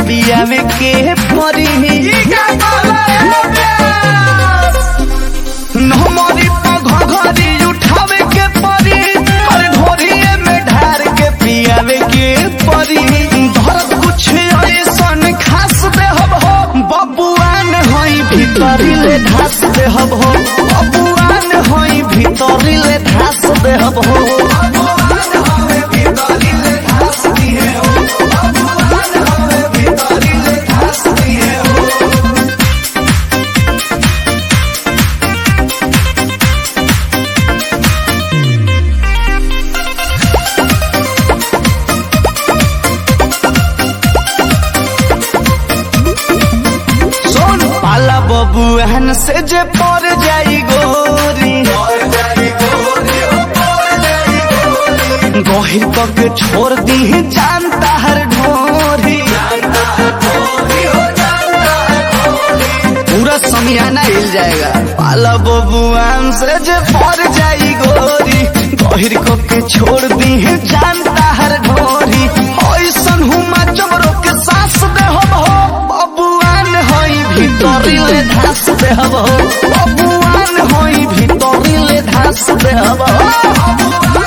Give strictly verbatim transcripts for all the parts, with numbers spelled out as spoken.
पियावे के परी नमरी घघरी उठावे के परी और ढोरिए में ढार के पियावे के परी धरत कुछ ऐसन खास देहब हो बबुआन होई भीतरी ले धास देहब हो बबुआन होई भीतरी ले धास देहब हो बबुआन से जे पर जाई गोरी गहिर तक छोड़ दी जानता हर ढोरी पूरा समियाना हिल जाएगा पाला बबुआन से जे पर जाई गोरी गहिर के छोड़ दी जानता हर ढोरी ऐसन हुमा चमरो के सांस दे हम हो बबुआन होई भीतरी ले धास देहब हो बबुआन होई भीतरी ले धास देहब हो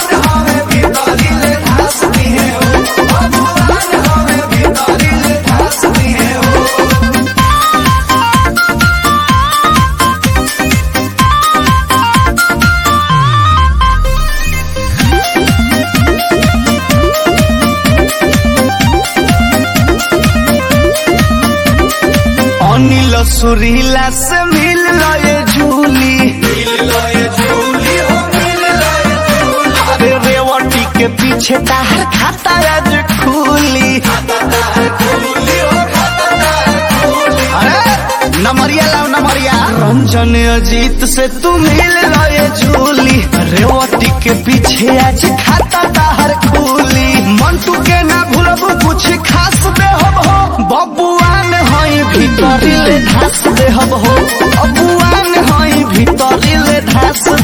अनिल सुरीला से मिल लए झूली अरे रेवटी के पीछे ताहर खाता आज खुली अरे नमरिया लाओ नमरिया रंजन अजीत से तू मिल लए झूली रेवटी के पीछे आज खाता ताहर खुली मंटू के ना भूलब कुछ खास देहब हो बबुआन होई भीतरी ले धास देहब हो बबुआन होई भीतरी ले धास